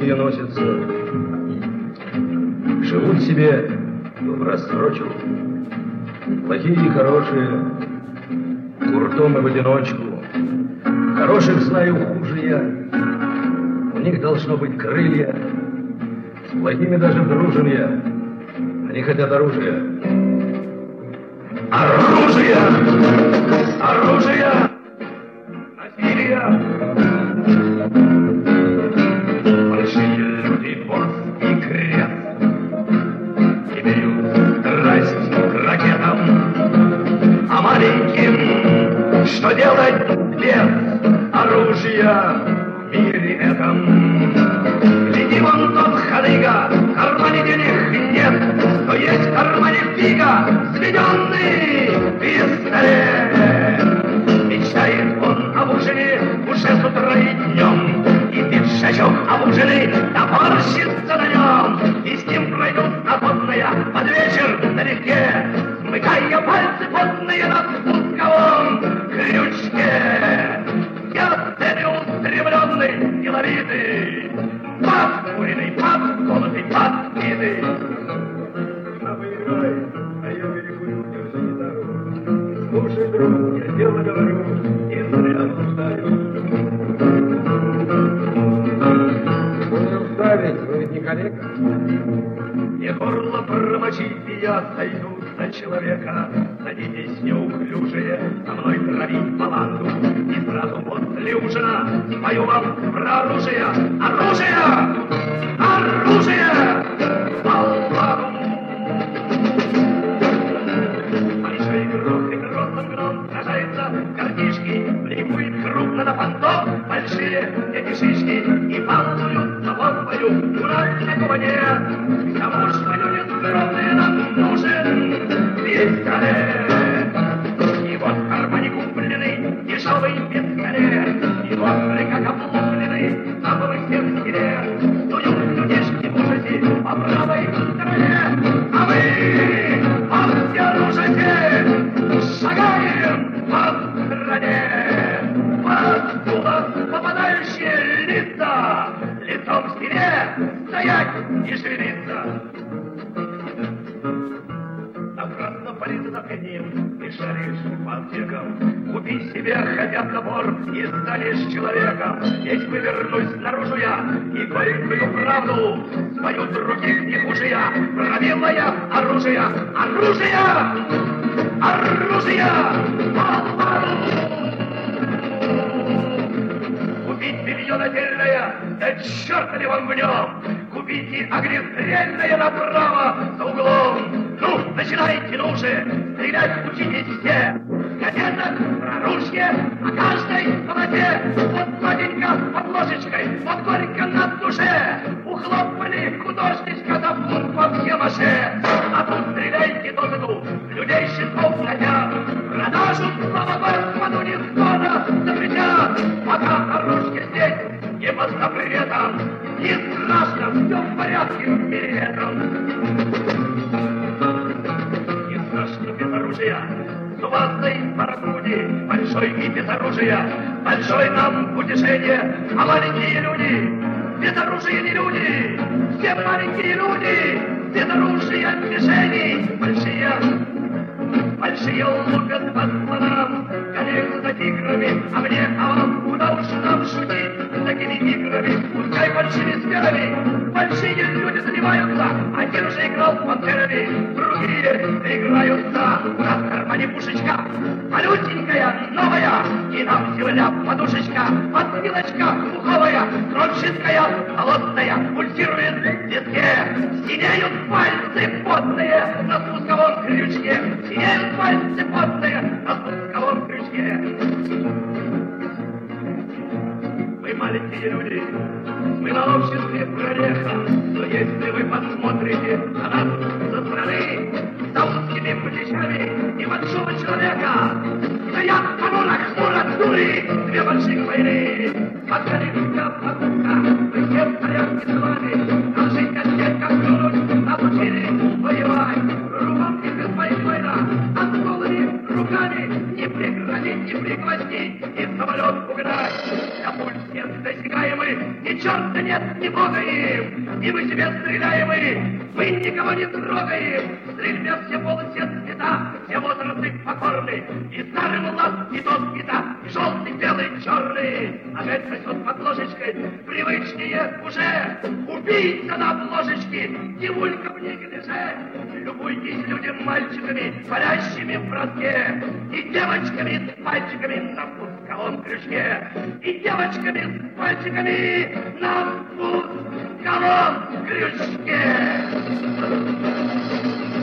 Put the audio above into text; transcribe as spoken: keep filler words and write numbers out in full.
другие носятся. Живут себе в рассрочку. Плохие и хорошие, гуртом и в одиночку. Хороших знаю хуже я. У них должно быть крылья. С плохими даже дружен я. Они хотят оружия. Оружие! Оружие! Насилие! Большие люди, борт и крест имеют страсть к ракетам, а маленьким что делать без оружия в мире этом? Гляди, вон тот ходыга, в кармане денег нет, но есть в кармане фига, сведенный пистолет. Мечтает он об ужине уже с утра и днем, и пиджачок обуженный топорщится на нем, и с ним пройдут на потные под вечер налегке, смыкая пальцы потные на спусковом крючке. Я целеустремленный, деловитый, подкуренный, подколотый, подбитый. На поиграй, а я берегу, держи гитару. Слушай, друг, я дело говорю, и зря блуждаю. Будем ставить, вы ведь не коллега. Не горло промочить, и я сойду за человека. Садитесь неуклюжие, со мной травить баланду. И сразу после ужина спою вам про оружие. Оружие! Оружие! Балладу! Большой грохот, грозным гном сражается в картишки, бликует крупно на понтов большие эти шишки, и балуются бомбою, у нас такого нет. К тому что люди здоровые нам нужен пистолет. И вот в кармане купленный дешевый пистолет, и вот как облупленный самый всех скелет. Суют людишки в ужасе по правой стороне, а мы обнаружите, шагаем по стране. Под дуло попадающие лица, лицом к стене стоять и шевелиться. Напрасно полиция за одним, ты шаришь по аптекам. Купи себе хотя бы набор и станешь человеком. Здесь вывернусь наружу я и горькую правду свою других не хуже я. Правилое оружие, оружие, оружие! Купить белье нательное, да черт ли вам в нем! Купите огнестрельное направо за углом. Ну, начинайте, ну же, стрелять учитесь все. Газета про ружье, о каждой полосе. Вот сладенько под ложечкой, вот горько на душе. Ухлопали художничка за фунт во все маше. А тут стреляйте досыду, людей щитков хотят. Продажу, слава Господу, не скоро запретят. Пока оружие здесь, не под запретом. Не страшно, все в порядке в мире этом. Не страшно без оружия, с вазой барбуди, большой и без оружия, большой нам утешение, а маленькие люди, без оружия не люди, все маленькие люди, без оружия мишени, большие, большие лупят по слонам, гоняются за тиграми, а мне, а вам, куда уж нам шутить с такими играми, пускай большими сферами, большие люди занимаются, один уже играл с пантерами, другие играются, у нас в кармане пушечка, малюсенькая, новая, и нам сегодня подушечка, подстилочка, пуховая, кровческая, холодная, пульсирует в виске, синеют пальцы потные на спусковом крючке, синеют пальцы потные на спусковом крючке. Вы маленькие люди, мы на обществе прореха, но если вы посмотрите на нас со стороны, за узкими плечами небольшого человека, стоят понуро хмуро дури две больших войны. Подгоревка, покупка, мы все в порядке с вами, наши костей, как плюнуть, обучили воевать. Рубанки без война, а с голыми руками не преградить, не пригвоздить, и самолет угнать. На пульс нет досягаемый, ни черта нет, не богаем, и мы себе стреляемы, мы никого не трогаем. В стрельбе все полы, все цвета, все возрасты покорны, и старый мулат, и тот, и та, и желтый, белый, черный. Опять сосет под ложечкой, привычнее уже, убийца над ложечки, девулька в неглиже. Любуйтесь людям, мальчиками, парящими в броске, и девочками с мальчиками на спусковом крючке, и девочками с мальчиками на спусковом крючке.